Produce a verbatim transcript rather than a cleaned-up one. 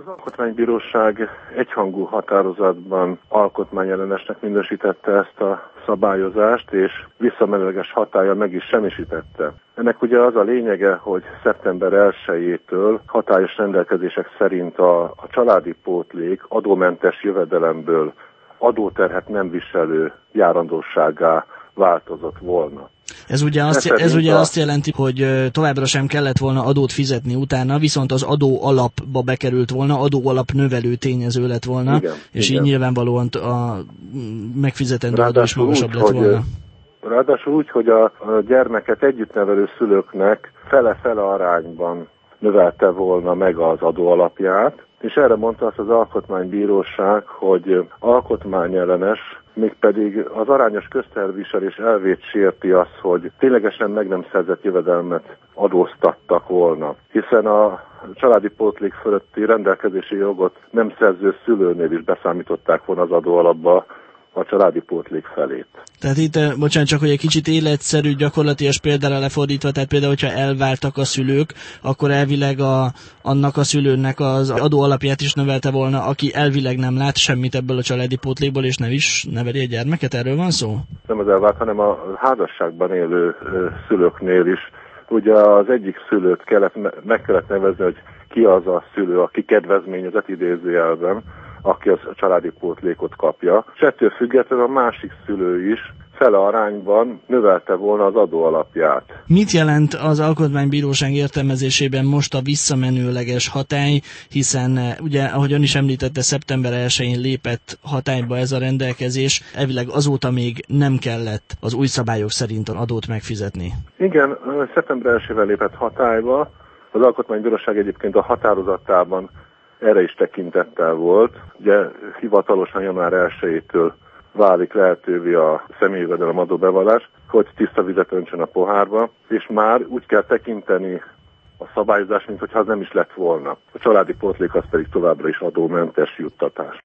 Az Alkotmánybíróság egyhangú határozatban alkotmányellenesnek minősítette ezt a szabályozást, és visszamenőleges hatállyal meg is semmisítette. Ennek ugye az a lényege, hogy szeptember elsejétől hatályos rendelkezések szerint a, a családi pótlék adómentes jövedelemből adóterhet nem viselő járandósággá változott volna. Ez ugye, azt, ez ugye a... azt jelenti, hogy továbbra sem kellett volna adót fizetni utána, viszont az adó alapba bekerült volna, adó alap növelő tényező lett volna, igen, és igen. Így nyilvánvalóan a megfizetendő adó is magasabb lett volna. Ráadásul úgy, hogy a, a gyermeket együttnevelő szülőknek fele-fele arányban növelte volna meg az adó alapját, és erre mondta azt az Alkotmánybíróság, hogy alkotmányellenes, mégpedig az arányos közterviselés elvét sérti az, hogy ténylegesen meg nem szerzett jövedelmet adóztattak volna, hiszen a családi pótlék fölötti rendelkezési jogot nem szerző szülőnél is beszámították volna az adóalapba a családi pótlék felét. Tehát itt, bocsánat, csak hogy egy kicsit életszerű, gyakorlatias példára lefordítva, tehát például, hogyha elváltak a szülők, akkor elvileg a, annak a szülőnek az adó alapját is növelte volna, aki elvileg nem lát semmit ebből a családi pótlékból, és nem is neveli a gyermeket, erről van szó? Nem az elvált, hanem a házasságban élő szülőknél is. Ugye az egyik szülőt kellett, meg kellett nevezni, hogy ki az a szülő, aki kedvezményezett idézőjelben, aki a családi pótlékot kapja. És ettől függetlenül a másik szülő is fele arányban növelte volna az adó alapját. Mit jelent az Alkotmánybíróság értelmezésében most a visszamenőleges hatály, hiszen ugye, ahogy ön is említette, szeptember elsején lépett hatályba ez a rendelkezés, elvileg azóta még nem kellett az új szabályok szerint adót megfizetni. Igen, szeptember elsejével lépett hatályba. Az Alkotmánybíróság egyébként a határozatában erre is tekintettel volt. Ugye hivatalosan január elsejétől válik lehetővé a személyi jövedelem adóbevallás, hogy tiszta vizet öntsön a pohárba, és már úgy kell tekinteni a szabályozás, mint hogyha az nem is lett volna. A családi pótlék az pedig továbbra is adómentes juttatás.